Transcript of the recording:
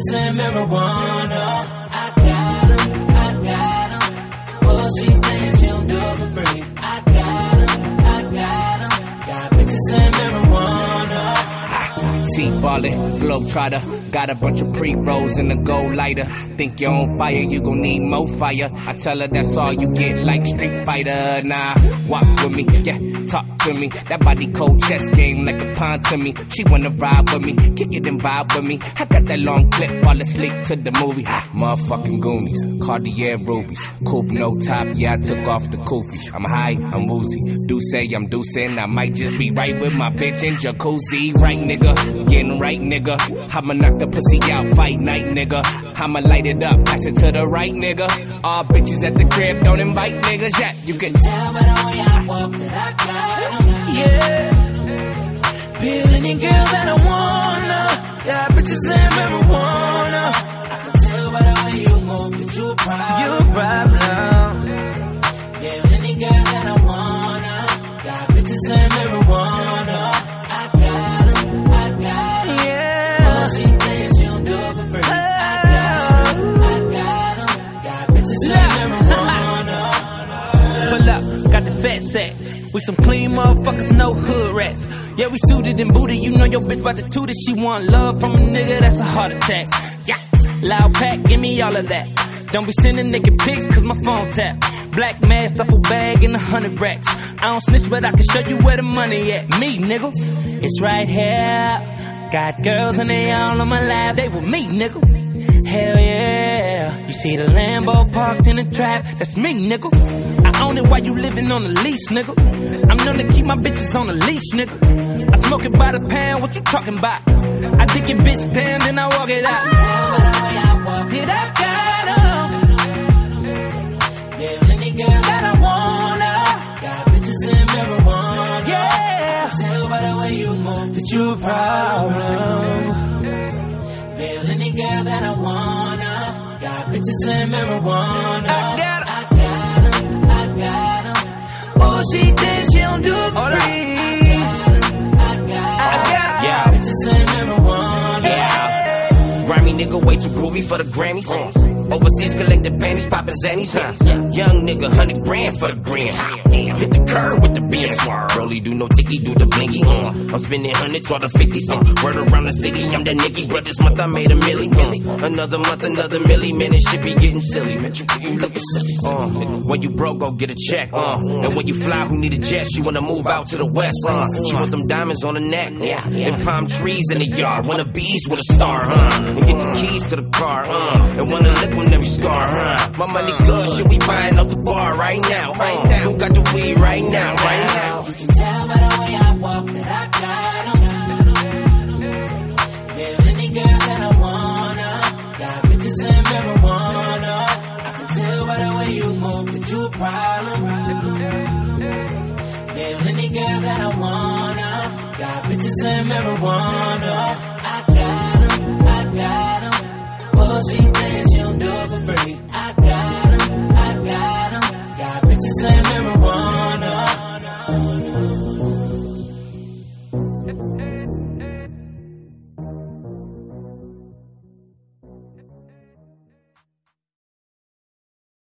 bitches and marijuana. I got 'em. Oh, she thinks she'll do it for free. I got 'em. Got bitches and marijuana. T-ballin', globetrotter. Got a bunch of pre-rolls in the gold lighter. Think you're on fire, you gon' need more fire. I tell her that's all you get, like Street Fighter. Nah, walk with me, yeah, talk to me. That body cold chess game like a pawn to me. She wanna ride with me, kick it and vibe with me. I got that long clip, all asleep to the movie. Motherfucking Goonies, Cartier rubies. Coupe no top, yeah, I took off the kufi. I'm high, I'm woozy. Do say I'm deucing, I might just be right with my bitch in jacuzzi. Right, nigga, getting right, nigga. I'ma knock the pussy out, fight night, nigga. I'ma light it up, pass it to the right, nigga. All bitches at the crib, don't invite niggas, yeah. You can tell by the way I walk that I got 'em. Yeah. Peel any girl that I wanna. Got bitches and marijuana. I can tell by the way you move that you a problem. You a problem. Yeah, any girl that I wanna. Got bitches and marijuana. I got 'em. Yeah. Oh, she thinks she'll do it for free. I got 'em. Got bitches and marijuana. Pull up, got the fat sack. We some clean motherfuckers, no hood rats. Yeah, we suited and booted. You know your bitch about to toot it. She want love from a nigga, that's a heart attack. Yeah, loud pack, give me all of that. Don't be sending naked pics, cause my phone tap. Black mask, duffel bag, and 100 racks. I don't snitch, but I can show you where the money at. Me, nigga, it's right here. Got girls and they all on my lap. They with me, nigga. Hell yeah. You see the Lambo parked in the trap. That's me, nigga. I own it while you living on the lease, nigga. I'm known to keep my bitches on the leash, nigga. I smoke it by the pound, what you talking about? I dig your bitch down, then I walk it out. Did I got 'em? Yeah, any girl that I wanna. Got bitches and marijuana. Yeah. I can tell by the way you move that you a problem. Yeah, any girl that I wanna. Got bitches and marijuana. I got 'em. Oh, she thinks she don't do it for free. I got 'em. Yeah. Bitches and marijuana. Yeah. Grimy nigga way too groovy for the Grammys. Overseas collected panties, poppin' zannies, huh? Young nigga, 100 grand for the green. Hit the curb with the beam. Rolly do no ticky, do the blinky, I'm spending hundreds or the 50s, Word around the city, I'm that nigga. But this month I made a milli, Another month, another milli. Man, this shit be getting silly. Man, you looking silly. When you broke, go get a check, And when you fly, who need a jet? She wanna move out to the west, She want them diamonds on the neck, And palm trees in the yard. Wanna bees with a star, And get the keys to the car, And wanna lick on every scar, My money good, shit, we buying up the bar right now, Who got the weed right now, right now? You can tell by the way I walk that I got 'em. Yeah, any girl that I wanna. Got bitches and marijuana. I can tell by the way you move that you a problem. Yeah, any girl that I wanna. Got bitches and marijuana.